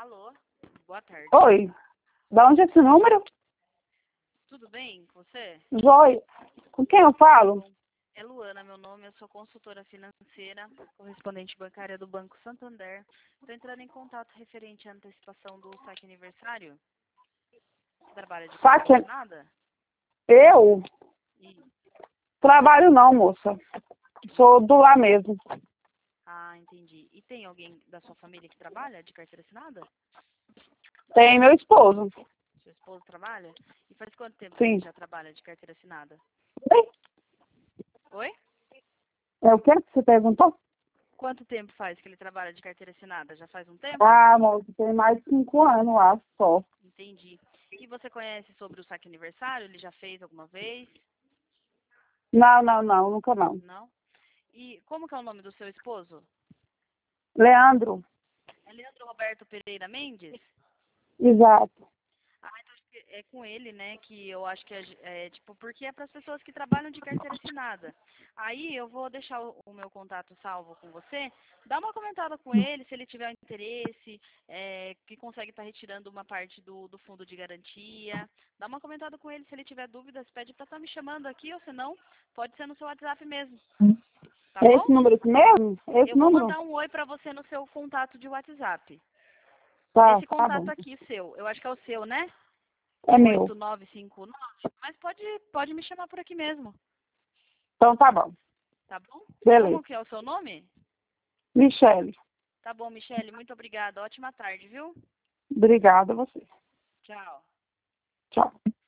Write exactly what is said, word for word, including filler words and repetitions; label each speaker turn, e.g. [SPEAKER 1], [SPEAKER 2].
[SPEAKER 1] Alô, boa tarde.
[SPEAKER 2] Oi, da onde é esse número?
[SPEAKER 1] Tudo bem com você?
[SPEAKER 2] Joia. Com quem eu falo?
[SPEAKER 1] É Luana, meu nome, eu sou consultora financeira, correspondente bancária do Banco Santander. Estou entrando em contato referente à antecipação do saque aniversário. Você trabalha de
[SPEAKER 2] Saque...
[SPEAKER 1] carteira assinada?
[SPEAKER 2] Eu?
[SPEAKER 1] E...
[SPEAKER 2] Trabalho não, moça. Sou do lá mesmo.
[SPEAKER 1] Ah, entendi. E tem alguém da sua família que trabalha de carteira assinada?
[SPEAKER 2] Tem meu esposo.
[SPEAKER 1] Seu esposo trabalha? E faz quanto tempo que
[SPEAKER 2] Sim.
[SPEAKER 1] ele já trabalha de carteira assinada?
[SPEAKER 2] Oi?
[SPEAKER 1] Oi?
[SPEAKER 2] É o que que você perguntou?
[SPEAKER 1] Quanto tempo faz que ele trabalha de carteira assinada? Já faz um tempo?
[SPEAKER 2] Ah, moça, tem mais de cinco anos lá só.
[SPEAKER 1] Entendi. E você conhece sobre o saque aniversário? Ele já fez alguma vez?
[SPEAKER 2] Não, não, não, nunca não.
[SPEAKER 1] Não? E como que é o nome do seu esposo?
[SPEAKER 2] Leandro?
[SPEAKER 1] É Leandro Roberto Pereira Mendes?
[SPEAKER 2] Exato.
[SPEAKER 1] Ah, então acho que é com ele, né, que eu acho que é, é tipo, porque é para as pessoas que trabalham de carteira assinada. Aí eu vou deixar o, o meu contato salvo com você, dá uma comentada com ele, se ele tiver interesse, é, que consegue estar retirando uma parte do, do fundo de garantia. Dá uma comentada com ele, se ele tiver dúvidas, pede para estar me chamando aqui, ou se não, pode ser no seu WhatsApp mesmo. Tá
[SPEAKER 2] É
[SPEAKER 1] bom?
[SPEAKER 2] esse número aqui mesmo? É esse
[SPEAKER 1] Eu vou
[SPEAKER 2] número?
[SPEAKER 1] mandar um oi para você no seu contato de WhatsApp.
[SPEAKER 2] Tá,
[SPEAKER 1] Nesse
[SPEAKER 2] tá
[SPEAKER 1] contato
[SPEAKER 2] bom.
[SPEAKER 1] aqui seu, eu acho que é o seu, né?
[SPEAKER 2] É meu.
[SPEAKER 1] oito nove cinco nove, mas pode, pode me chamar por aqui mesmo,
[SPEAKER 2] Então tá bom.
[SPEAKER 1] tá bom?
[SPEAKER 2] Beleza.
[SPEAKER 1] Como que é o seu nome?
[SPEAKER 2] Michele.
[SPEAKER 1] Tá bom, Michele, muito obrigada. Ótima tarde, viu?
[SPEAKER 2] Obrigada a você.
[SPEAKER 1] Tchau.
[SPEAKER 2] Tchau.